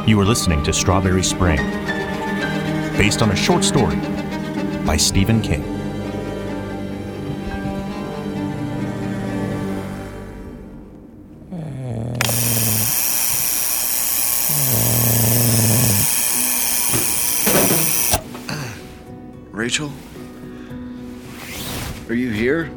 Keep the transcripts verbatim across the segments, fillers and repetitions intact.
You are listening to Strawberry Spring, based on a short story by Stephen King. Rachel? Are you here?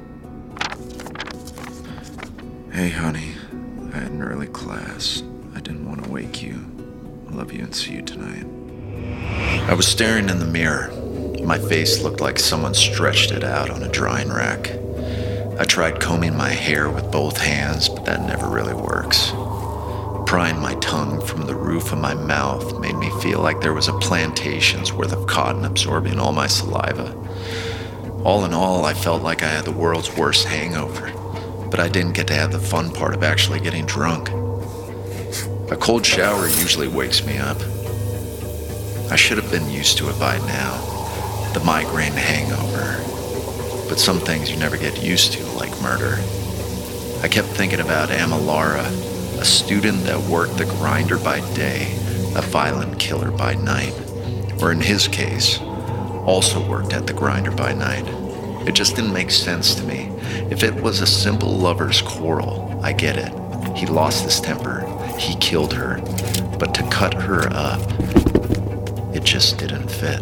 Hey, honey. I had an early class. I didn't want to wake you. I love you and see you tonight. I was staring in the mirror. My face looked like someone stretched it out on a drying rack. I tried combing my hair with both hands, but that never really works. Prying my tongue from the roof of my mouth made me feel like there was a plantation's worth of cotton absorbing all my saliva. All in all, I felt like I had the world's worst hangover, but I didn't get to have the fun part of actually getting drunk. A cold shower usually wakes me up. I should have been used to it by now, the migraine hangover. But some things you never get used to, like murder. I kept thinking about Amalara, a student that worked the grinder by day, a violent killer by night. Or in his case, also worked at the grinder by night. It just didn't make sense to me. If it was a simple lover's quarrel, I get it. He lost his temper. He killed her, but to cut her up, it just didn't fit.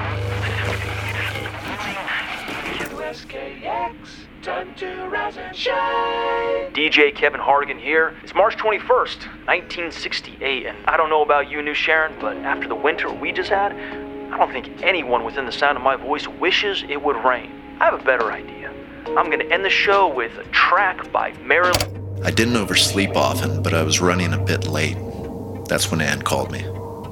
D J Kevin Hardigan here. It's March twenty-first, nineteen sixty-eight, and I don't know about you, New Sharon, but after the winter we just had, I don't think anyone within the sound of my voice wishes it would rain. I have a better idea. I'm gonna end the show with a track by Marilyn. I didn't oversleep often, but I was running a bit late. That's when Ann called me.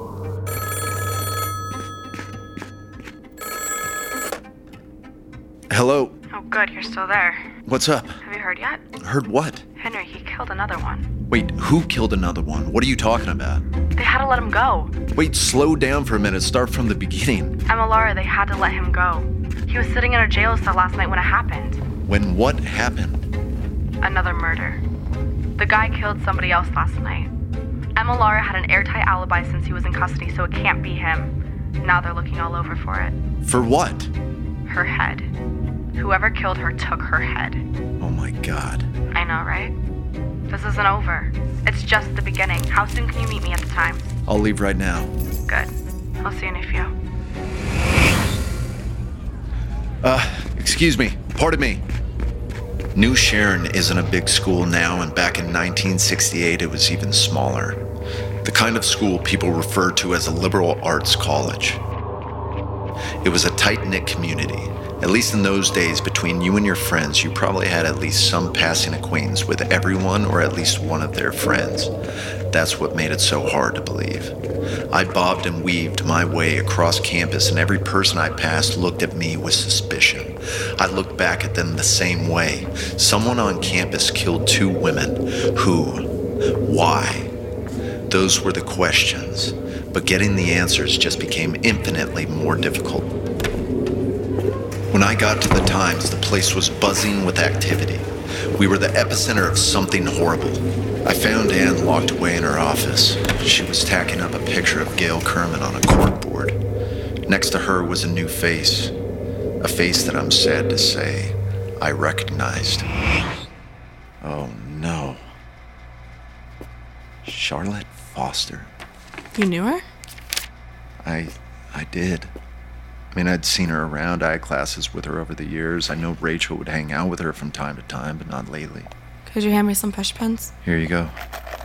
Hello? Oh, good, you're still there. What's up? Have you heard yet? Heard what? Henry, he killed another one. Wait, who killed another one? What are you talking about? They had to let him go. Wait, slow down for a minute. Start from the beginning. Amalara, they had to let him go. He was sitting in a jail cell last night when it happened. When what happened? Another murder. The guy killed somebody else last night. Amalara had an airtight alibi since he was in custody, so it can't be him. Now they're looking all over for it. For what? Her head. Whoever killed her took her head. Oh my God. I know, right? This isn't over. It's just the beginning. How soon can you meet me at the Times? I'll leave right now. Good. I'll see you in a few. Uh, excuse me. Pardon me. New Sharon isn't a big school now, and back in nineteen sixty-eight it was even smaller. The kind of school people refer to as a liberal arts college. It was a tight-knit community. At least in those days, between you and your friends, you probably had at least some passing acquaintance with everyone or at least one of their friends. That's what made it so hard to believe. I bobbed and weaved my way across campus, and every person I passed looked at me with suspicion. I looked back at them the same way. Someone on campus killed two women. Who? Why? Those were the questions, but getting the answers just became infinitely more difficult. When I got to the Times, the place was buzzing with activity. We were the epicenter of something horrible. I found Ann locked away in her office. She was tacking up a picture of Gail Kerman on a corkboard. Next to her was a new face. A face that I'm sad to say I recognized. Oh no. Charlotte Foster. You knew her? I... I did. I mean, I'd seen her around. I had classes with her over the years. I know Rachel would hang out with her from time to time, but not lately. Could you hand me some push pins? Here you go.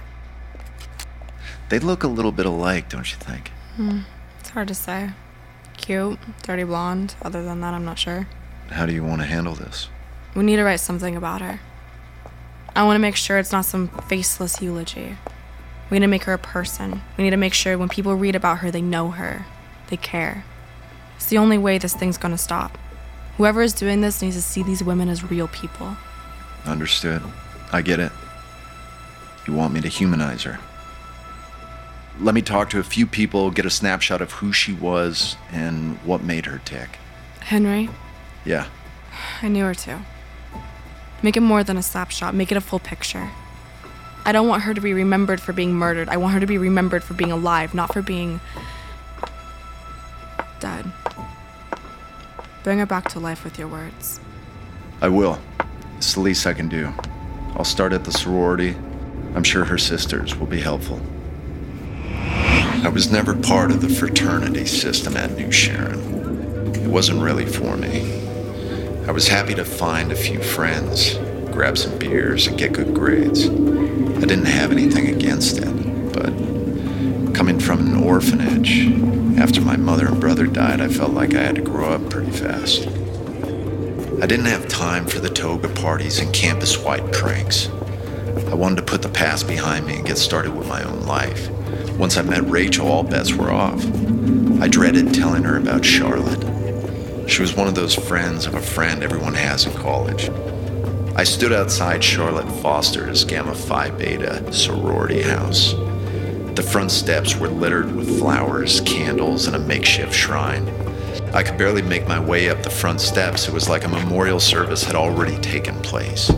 They look a little bit alike, don't you think? Hmm. It's hard to say. Cute, dirty blonde. Other than that, I'm not sure. How do you want to handle this? We need to write something about her. I want to make sure it's not some faceless eulogy. We need to make her a person. We need to make sure when people read about her, they know her. They care. It's the only way this thing's gonna stop. Whoever is doing this needs to see these women as real people. Understood. I get it. You want me to humanize her. Let me talk to a few people, get a snapshot of who she was and what made her tick. Henry? Yeah. I knew her too. Make it more than a snapshot. Make it a full picture. I don't want her to be remembered for being murdered. I want her to be remembered for being alive, not for being dead. Bring her back to life with your words. I will. It's the least I can do. I'll start at the sorority. I'm sure her sisters will be helpful. I was never part of the fraternity system at New Sharon. It wasn't really for me. I was happy to find a few friends, grab some beers, and get good grades. I didn't have anything against it, but coming from an orphanage, after my mother and brother died, I felt like I had to grow up pretty fast. I didn't have time for the toga parties and campus-wide pranks. I wanted to put the past behind me and get started with my own life. Once I met Rachel, all bets were off. I dreaded telling her about Charlotte. She was one of those friends of a friend everyone has in college. I stood outside Charlotte Foster's Gamma Phi Beta sorority house. The front steps were littered with flowers, candles, and a makeshift shrine. I could barely make my way up the front steps. It was like a memorial service had already taken place.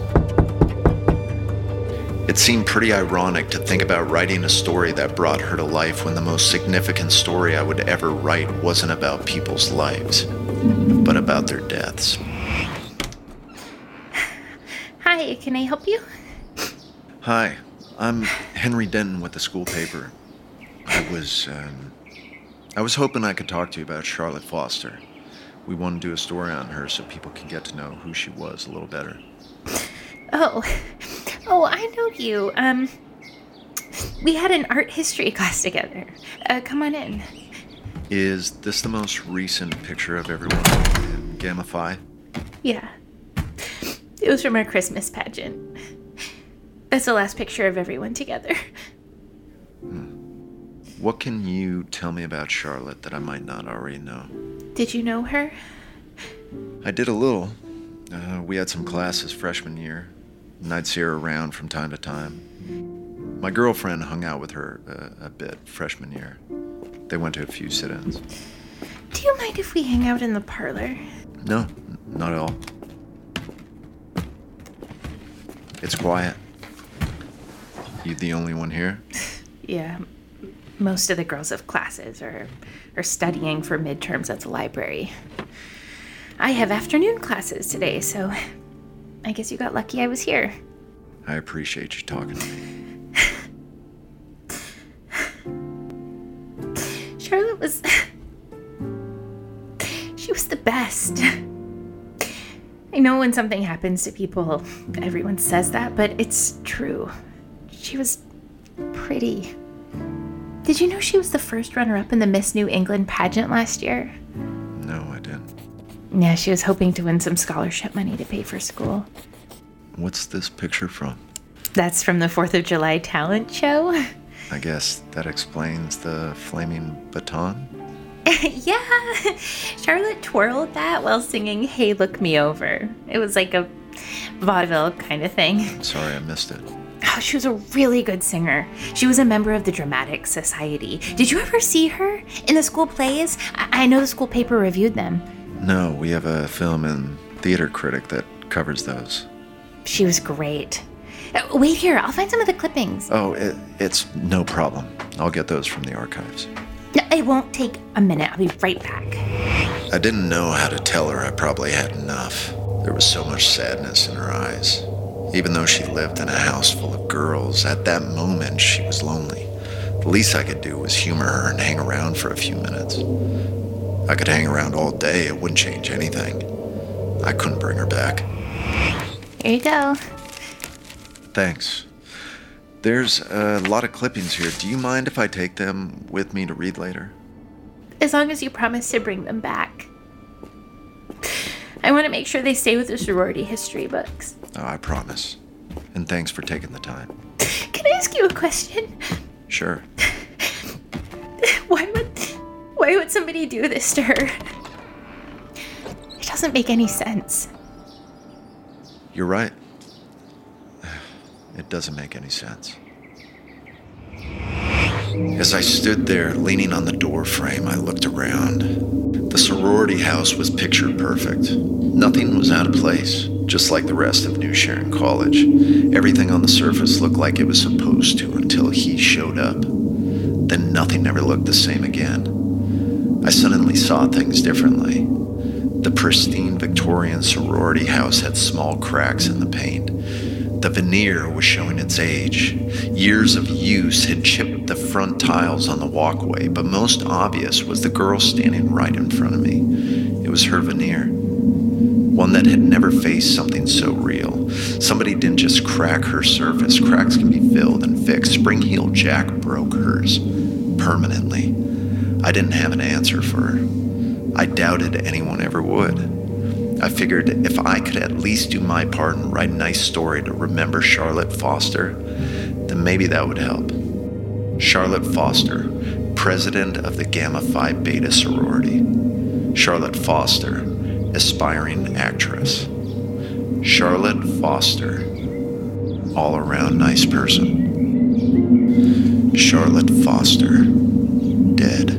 It seemed pretty ironic to think about writing a story that brought her to life when the most significant story I would ever write wasn't about people's lives, but about their deaths. Hi, can I help you? Hi, I'm Henry Denton with the school paper. I was, um, I was hoping I could talk to you about Charlotte Foster. We want to do a story on her so people can get to know who she was a little better. Oh, oh, I know you. Um, we had an art history class together. Uh, come on in. Is this the most recent picture of everyone in Gamma Phi? Yeah. It was from our Christmas pageant. That's the last picture of everyone together. Hmm. What can you tell me about Charlotte that I might not already know? Did you know her? I did a little. Uh, we had some classes freshman year, and I'd see her around from time to time. My girlfriend hung out with her uh, a bit freshman year. They went to a few sit-ins. Do you mind if we hang out in the parlor? No, not at all. It's quiet. You the only one here? Yeah. Most of the girls have classes or are studying for midterms at the library. I have afternoon classes today, so I guess you got lucky I was here. I appreciate you talking to me. Charlotte was... She was the best. I know when something happens to people, everyone says that, but it's true. She was pretty. Did you know she was the first runner-up in the Miss New England pageant last year? No, I didn't. Yeah, she was hoping to win some scholarship money to pay for school. What's this picture from? That's from the fourth of July talent show. I guess that explains the flaming baton? Yeah, Charlotte twirled that while singing Hey Look Me Over. It was like a vaudeville kind of thing. Sorry, I missed it. Oh, she was a really good singer. She was a member of the Dramatic Society. Did you ever see her in the school plays? I, I know the school paper reviewed them. No, we have a film and theater critic that covers those. She was great. Uh, wait here, I'll find some of the clippings. Oh, it, it's no problem. I'll get those from the archives. No, it won't take a minute. I'll be right back. I didn't know how to tell her I probably had enough. There was so much sadness in her eyes. Even though she lived in a house full of girls, at that moment she was lonely. The least I could do was humor her and hang around for a few minutes. I could hang around all day, it wouldn't change anything. I couldn't bring her back. Here you go. Thanks. There's a lot of clippings here. Do you mind if I take them with me to read later? As long as you promise to bring them back. I want to make sure they stay with the sorority history books. Oh, I promise. And thanks for taking the time. Can I ask you a question? Sure. Why would why would somebody do this to her? It doesn't make any sense. You're right. It doesn't make any sense. As I stood there, leaning on the door frame, I looked around. The sorority house was picture perfect. Nothing was out of place. just like the rest of New Sharon College. Everything on the surface looked like it was supposed to until he showed up. Then nothing ever looked the same again. I suddenly saw things differently. The pristine Victorian sorority house had small cracks in the paint. The veneer was showing its age. Years of use had chipped the front tiles on the walkway, but most obvious was the girl standing right in front of me. It was her veneer. One that had never faced something so real. Somebody didn't just crack her surface. Cracks can be filled and fixed. Spring-Heel Jack broke hers. Permanently. I didn't have an answer for her. I doubted anyone ever would. I figured if I could at least do my part and write a nice story to remember Charlotte Foster, then maybe that would help. Charlotte Foster, president of the Gamma Phi Beta sorority. Charlotte Foster, aspiring actress. Charlotte Foster, all-around nice person. Charlotte Foster, dead.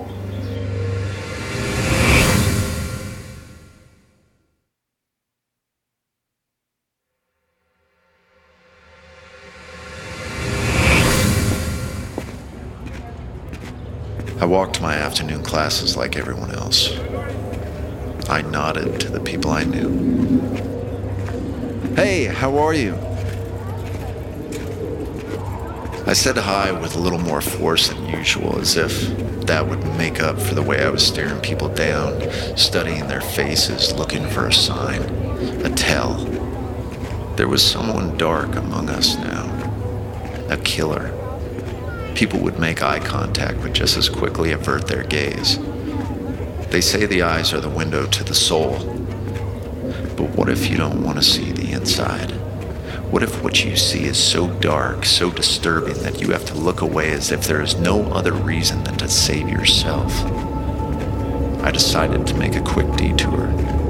I walked to my afternoon classes like everyone else. I nodded to the people I knew. Hey, how are you? I said hi with a little more force than usual, as if that would make up for the way I was staring people down, studying their faces, looking for a sign, a tell. There was someone dark among us now, a killer. People would make eye contact but just as quickly avert their gaze. They say the eyes are the window to the soul. But what if you don't want to see the inside? What if what you see is so dark, so disturbing that you have to look away as if there is no other reason than to save yourself? I decided to make a quick detour.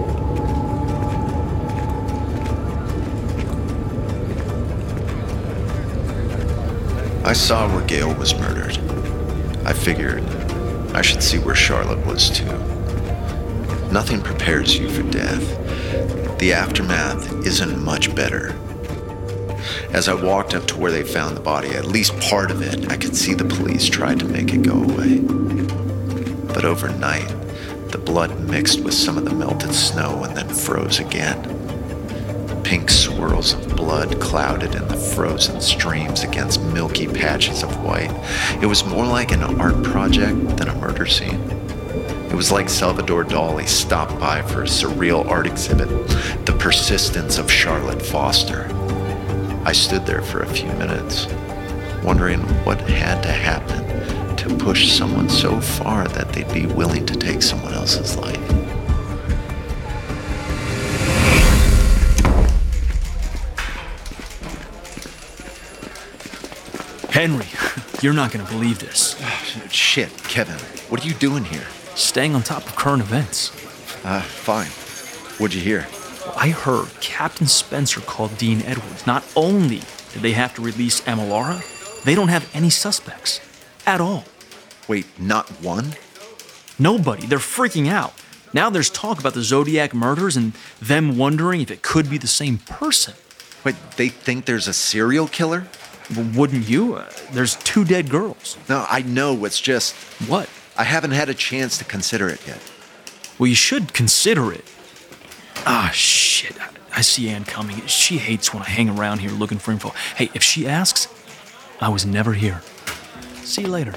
I saw where Gail was murdered. I figured I should see where Charlotte was too. Nothing prepares you for death. The aftermath isn't much better. As I walked up to where they found the body, at least part of it, I could see the police tried to make it go away. But overnight, the blood mixed with some of the melted snow and then froze again. Pink swirls of blood clouded in the frozen streams against milky patches of white. It was more like an art project than a murder scene. It was like Salvador Dali stopped by for a surreal art exhibit, The Persistence of Charlotte Foster. I stood there for a few minutes, wondering what had to happen to push someone so far that they'd be willing to take someone else's life. Henry, you're not gonna believe this. Shit, Kevin, what are you doing here? Staying on top of current events. Uh, fine. What'd you hear? I heard Captain Spencer called Dean Edwards. Not only did they have to release Amalara, they don't have any suspects. At all. Wait, not one? Nobody. They're freaking out. Now there's talk about the Zodiac murders and them wondering if it could be the same person. Wait, they think there's a serial killer? Well, wouldn't you? Uh, there's two dead girls. No, I know, it's just... What? I haven't had a chance to consider it yet. Well, you should consider it. Ah, shit. I, I see Anne coming. She hates when I hang around here looking for info. Hey, if she asks, I was never here. See you later.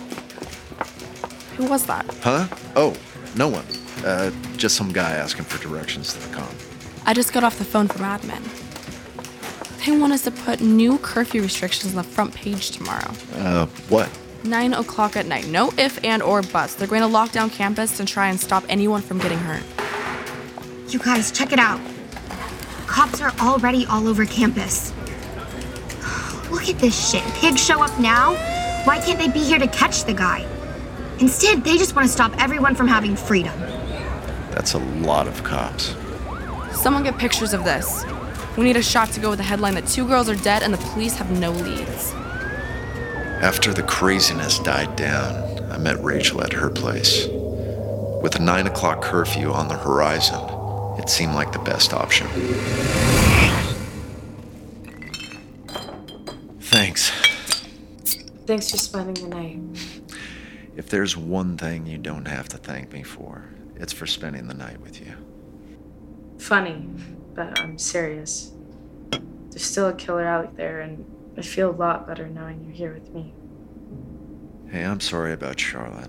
Who was that? Huh? Oh, no one. Uh, just some guy asking for directions to the com. I just got off the phone from admin. They want us to put new curfew restrictions on the front page tomorrow. Uh, what? Nine o'clock at night. No if, and, or buts. They're going to lock down campus and try and stop anyone from getting hurt. You guys, check it out. Cops are already all over campus. Look at this shit. Pigs show up now? Why can't they be here to catch the guy? Instead, they just want to stop everyone from having freedom. That's a lot of cops. Someone get pictures of this. We need a shot to go with the headline that two girls are dead and the police have no leads. After the craziness died down, I met Rachel at her place. With a nine o'clock curfew on the horizon, It seemed like the best option. Thanks. Thanks for spending the night. If there's one thing you don't have to thank me for, it's for spending the night with you. Funny, but I'm serious. There's still a killer out there, and I feel a lot better knowing you're here with me. Hey, I'm sorry about Charlotte.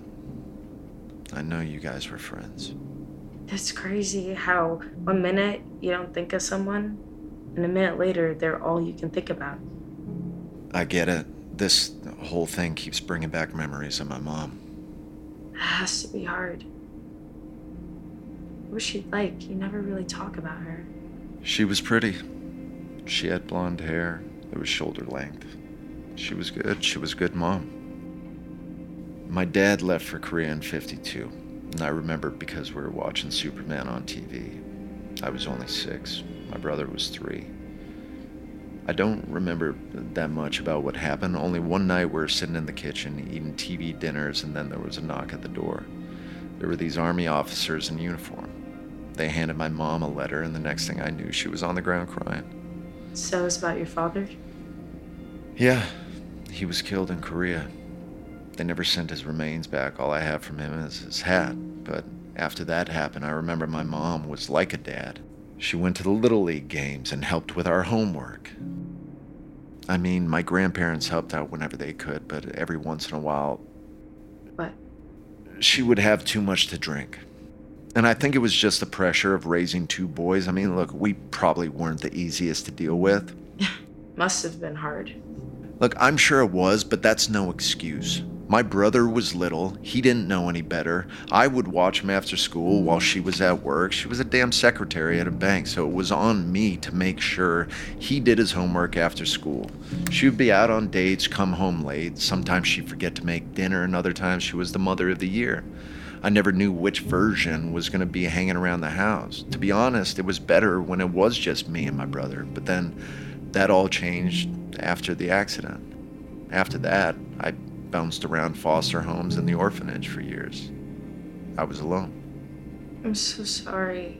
I know you guys were friends. It's crazy how one minute you don't think of someone, and a minute later they're all you can think about. I get it. This whole thing keeps bringing back memories of my mom. It has to be hard. What was she like? You never really talk about her. She was pretty. She had blonde hair. It was shoulder length. She was good. She was a good mom. My dad left for Korea in fifty-two, and I remember because we were watching Superman on T V. I was only six. My brother was three. I don't remember that much about what happened. Only one night we were sitting in the kitchen eating T V dinners, and then there was a knock at the door. There were these army officers in uniform. They handed my mom a letter, and the next thing I knew, she was on the ground crying. So it's about your father? Yeah, he was killed in Korea. They never sent his remains back. All I have from him is his hat. But after that happened, I remember my mom was like a dad. She went to the Little League games and helped with our homework. I mean, my grandparents helped out whenever they could, but every once in a while... What? She would have too much to drink. And I think it was just the pressure of raising two boys. I mean, look, we probably weren't the easiest to deal with. Must have been hard. Look, I'm sure it was, but that's no excuse. My brother was little. He didn't know any better. I would watch him after school while she was at work. She was a damn secretary at a bank, so it was on me to make sure he did his homework after school. She would be out on dates, come home late. Sometimes she'd forget to make dinner, and other times she was the mother of the year. I never knew which version was going to be hanging around the house. To be honest, it was better when it was just me and my brother, but then that all changed after the accident. After that, I bounced around foster homes and the orphanage for years. I was alone. I'm so sorry.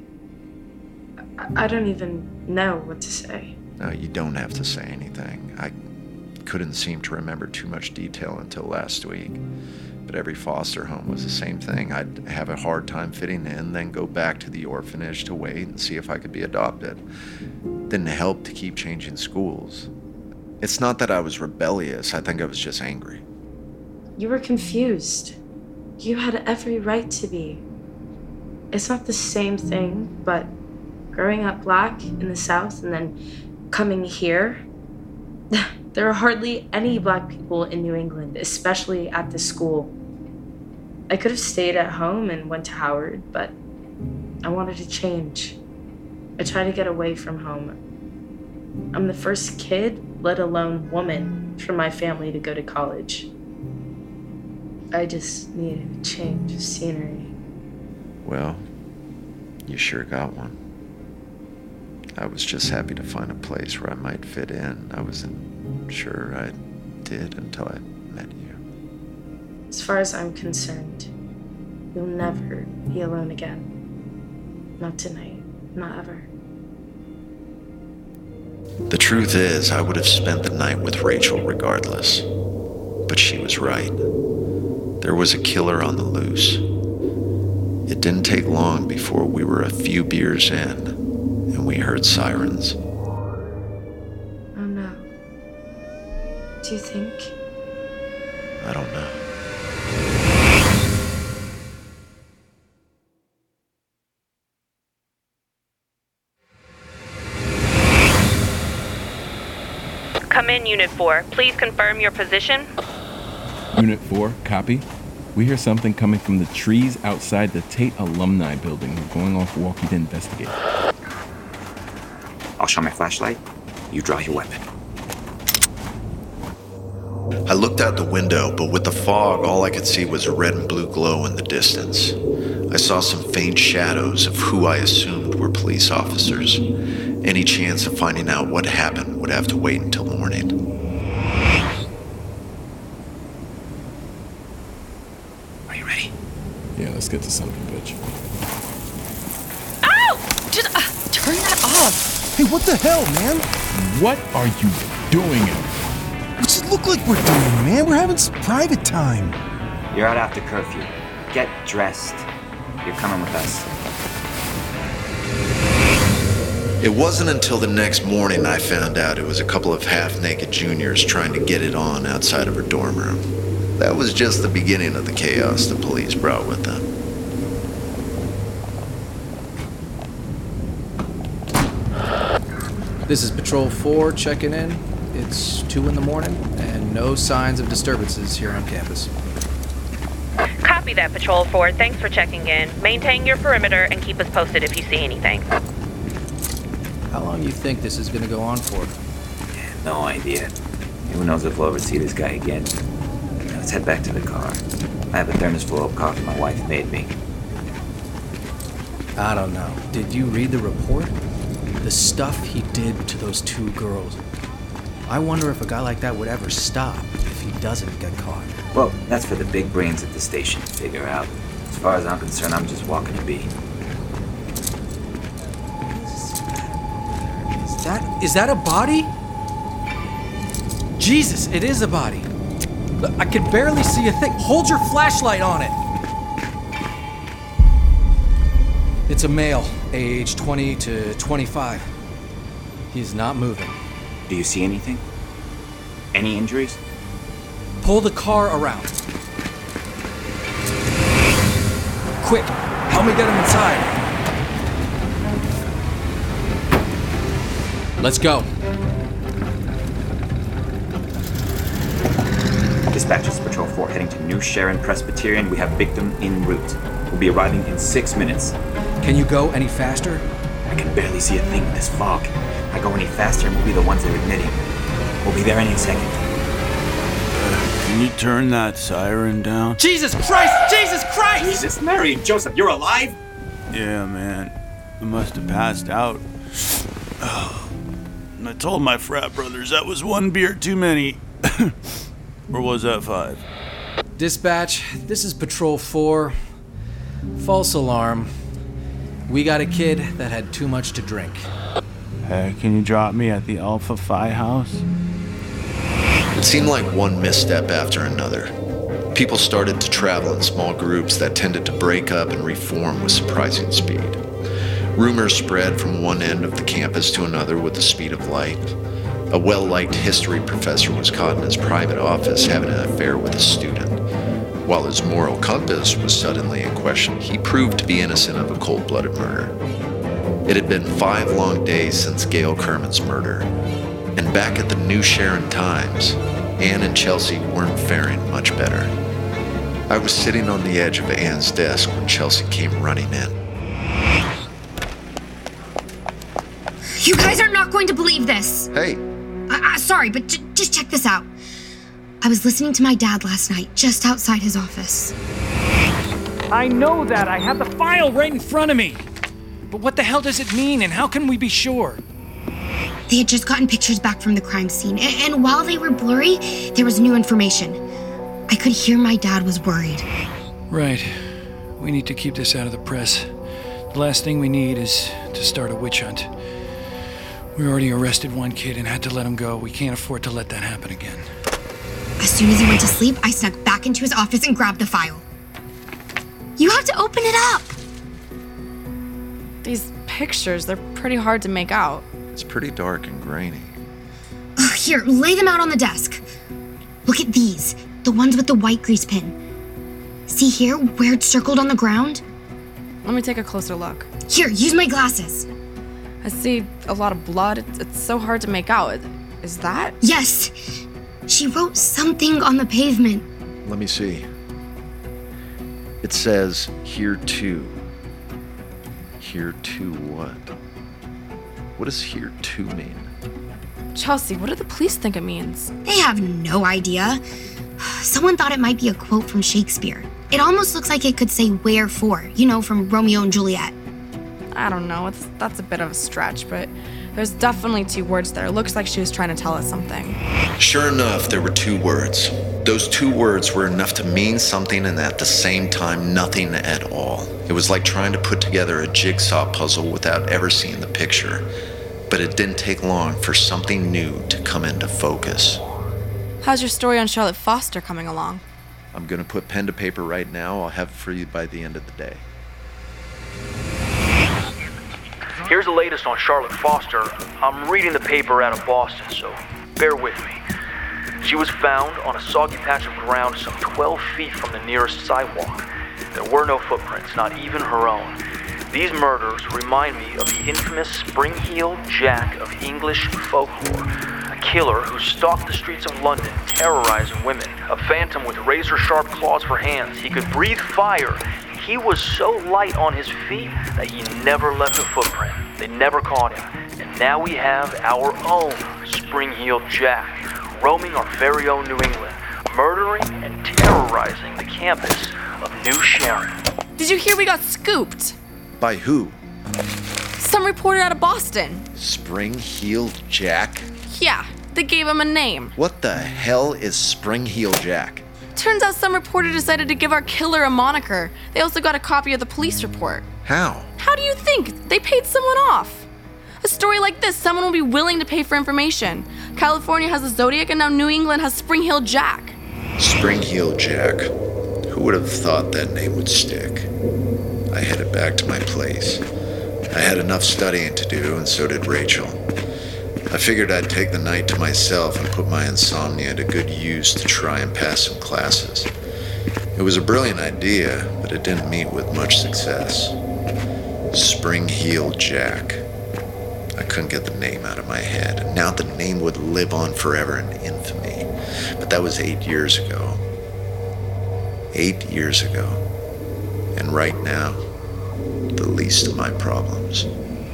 I, I don't even know what to say. No, you don't have to say anything. I couldn't seem to remember too much detail until last week. But every foster home was the same thing. I'd have a hard time fitting in, then go back to the orphanage to wait and see if I could be adopted. Didn't help to keep changing schools. It's not that I was rebellious. I think I was just angry. You were confused. You had every right to be. It's not the same thing, but growing up black in the South and then coming here, there are hardly any black people in New England, especially at this school. I could have stayed at home and went to Howard, but I wanted to change. I tried to get away from home. I'm the first kid, let alone woman, from my family to go to college. I just needed a change of scenery. Well, you sure got one. I was just happy to find a place where I might fit in. I wasn't sure I did until I met you. As far as I'm concerned, you'll never be alone again. Not tonight. Not ever. The truth is, I would have spent the night with Rachel regardless. But she was right. There was a killer on the loose. It didn't take long before we were a few beers in, and we heard sirens. Oh no. Do you think? I don't know. Come in, Unit four. Please confirm your position. Unit four, copy. We hear something coming from the trees outside the Tate Alumni Building. We're going off walkie to investigate. I'll shine my flashlight. You draw your weapon. I looked out the window, but with the fog, all I could see was a red and blue glow in the distance. I saw some faint shadows of who I assumed were police officers. Any chance of finding out what happened would have to wait until morning. Are you ready? Yeah, let's get to something, bitch. Ow! To up! Hey, what the hell, man? What are you doing? What's it look like we're doing, man? We're having some private time. You're out after curfew. Get dressed. You're coming with us. It wasn't until the next morning I found out it was a couple of half-naked juniors trying to get it on outside of her dorm room. That was just the beginning of the chaos the police brought with them. This is Patrol four checking in. It's two in the morning, and no signs of disturbances here on campus. Copy that, Patrol four. Thanks for checking in. Maintain your perimeter and keep us posted if you see anything. How long do you think this is going to go on for? Yeah, no idea. Who knows if we'll ever see this guy again. Now, let's head back to the car. I have a thermos full of coffee my wife made me. I don't know. Did you read the report? The stuff he did to those two girls. I wonder if a guy like that would ever stop if he doesn't get caught. Well, that's for the big brains at the station to figure out. As far as I'm concerned, I'm just walking a beat. Is that, is that a body? Jesus, it is a body. I can barely see a thing. Hold your flashlight on it. It's a male, age twenty to twenty-five. He's not moving. Do you see anything? Any injuries? Pull the car around. Quick, help me get him inside. Let's go. Dispatches, Patrol four heading to New Sharon Presbyterian. We have victim en route. We'll be arriving in six minutes. Can you go any faster? I can barely see a thing in this fog. I go any faster and we'll be the ones they're admitting. We'll be there any second. Can you turn that siren down? Jesus Christ! Jesus Christ! Jesus, Mary and Joseph, you're alive? Yeah, man. I must have passed out. Oh. I told my frat brothers that was one beer too many. Or was that five? Dispatch, this is Patrol four. False alarm. We got a kid that had too much to drink. Hey, can you drop me at the Alpha Phi house? It seemed like one misstep after another. People started to travel in small groups that tended to break up and reform with surprising speed. Rumors spread from one end of the campus to another with the speed of light. A well-liked history professor was caught in his private office having an affair with a student. While his moral compass was suddenly in question, he proved to be innocent of a cold-blooded murder. It had been five long days since Gail Kerman's murder, and back at the New Sharon Times, Anne and Chelsea weren't faring much better. I was sitting on the edge of Anne's desk when Chelsea came running in. You guys are not going to believe this. Hey. Uh, uh, sorry, but j- just check this out. I was listening to my dad last night, just outside his office. I know that. I have the file right in front of me. But what the hell does it mean, and how can we be sure? They had just gotten pictures back from the crime scene, and, and while they were blurry, there was new information. I could hear my dad was worried. Right. We need to keep this out of the press. The last thing we need is to start a witch hunt. We already arrested one kid and had to let him go. We can't afford to let that happen again. As soon as he went to sleep, I snuck back into his office and grabbed the file. You have to open it up! These pictures, they're pretty hard to make out. It's pretty dark and grainy. Ugh, here, lay them out on the desk. Look at these, the ones with the white grease pin. See here, where it's circled on the ground? Let me take a closer look. Here, use my glasses. I see a lot of blood. It's, it's so hard to make out. Is that? Yes. She wrote something on the pavement. Let me see. It says, here too. Here too what? What does here too mean? Chelsea, what do the police think it means? They have no idea. Someone thought it might be a quote from Shakespeare. It almost looks like it could say wherefore, you know, from Romeo and Juliet. I don't know. It's, that's a bit of a stretch, but There's definitely two words there. Looks like she was trying to tell us something. Sure enough, there were two words. Those two words were enough to mean something and at the same time nothing at all. It was like trying to put together a jigsaw puzzle without ever seeing the picture. But it didn't take long for something new to come into focus. How's your story on Charlotte Foster coming along? I'm gonna put pen to paper right now. I'll have it for you by the end of the day. Here's the latest on Charlotte Foster. I'm reading the paper out of Boston, so bear with me. She was found on a soggy patch of ground some twelve feet from the nearest sidewalk. There were no footprints, not even her own. These murders remind me of the infamous Spring-Heeled Jack of English folklore, a killer who stalked the streets of London, terrorizing women, a phantom with razor-sharp claws for hands. He could breathe fire. He was so light on his feet that he never left a footprint. They never caught him. And now we have our own Spring-Heeled Jack, roaming our very own New England, murdering and terrorizing the campus of New Sharon. Did you hear we got scooped? By who? Some reporter out of Boston. Spring-Heeled Jack? Yeah, they gave him a name. What the hell is Spring-Heeled Jack? Turns out some reporter decided to give our killer a moniker. They also got a copy of the police report. How? How do you think? They paid someone off. A story like this, someone will be willing to pay for information. California has a Zodiac and now New England has Spring-Heeled Jack. Spring-Heeled Jack. Who would have thought that name would stick? I headed back to my place. I had enough studying to do, and so did Rachel. I figured I'd take the night to myself and put my insomnia to good use to try and pass some classes. It was a brilliant idea, but it didn't meet with much success. Spring-Heeled Jack. I couldn't get the name out of my head, and now the name would live on forever in infamy. But that was eight years ago. Eight years ago. And right now, the least of my problems.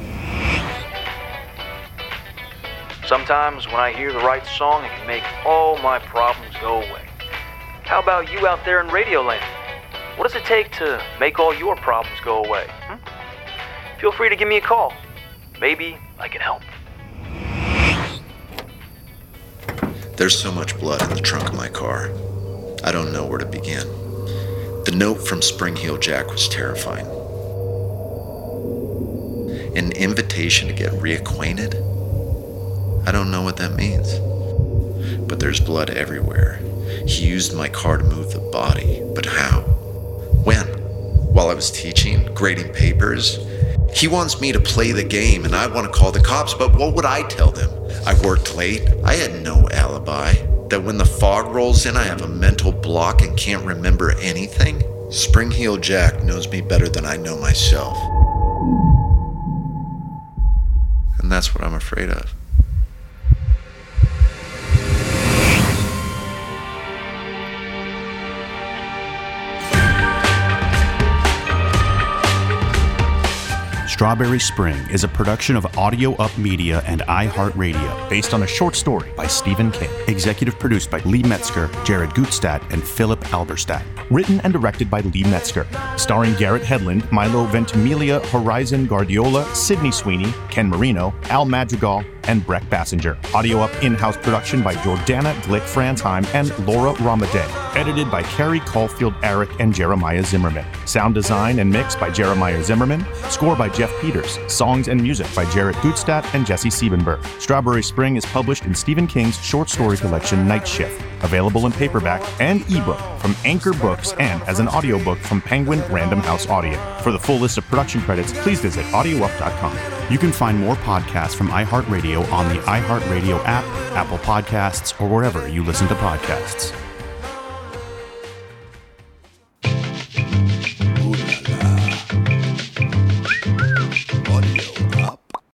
Sometimes when I hear the right song, it can make all my problems go away. How about you out there in Radioland? What does it take to make all your problems go away? Hmm? Feel free to give me a call. Maybe I can help. There's so much blood in the trunk of my car. I don't know where to begin. The note from Spring-Heeled Jack was terrifying. An invitation to get reacquainted? I don't know what that means. But there's blood everywhere. He used my car to move the body, but how? When? While I was teaching, grading papers? He wants me to play the game and I want to call the cops, but what would I tell them? I worked late. I had no alibi. That when the fog rolls in, I have a mental block and can't remember anything? Spring-Heeled Jack knows me better than I know myself. And that's what I'm afraid of. Strawberry Spring is a production of Audio Up Media and iHeartRadio, based on a short story by Stephen King. Executive produced by Lee Metzger, Jared Gutstadt, and Philip Alberstadt. Written and directed by Lee Metzger. Starring Garrett Hedlund, Milo Ventimiglia, Horizon Guardiola, Sydney Sweeney, Ken Marino, Al Madrigal, and Breck Bassinger. Audio Up in-house production by Jordana Glick-Fransheim and Laura Ramadeh. Edited by Carrie Caulfield Arick and Jeremiah Zimmerman. Sound design and mix by Jeremiah Zimmerman. Score by Jeff Peters. Songs and music by Jarrett Gutstadt and Jesse Siebenberg. Strawberry Spring is published in Stephen King's short story collection Night Shift. Available in paperback and ebook from Anchor Books and as an audiobook from Penguin Random House Audio. For the full list of production credits, please visit audio up dot com. You can find more podcasts from iHeartRadio on the iHeartRadio app, Apple Podcasts, or wherever you listen to podcasts.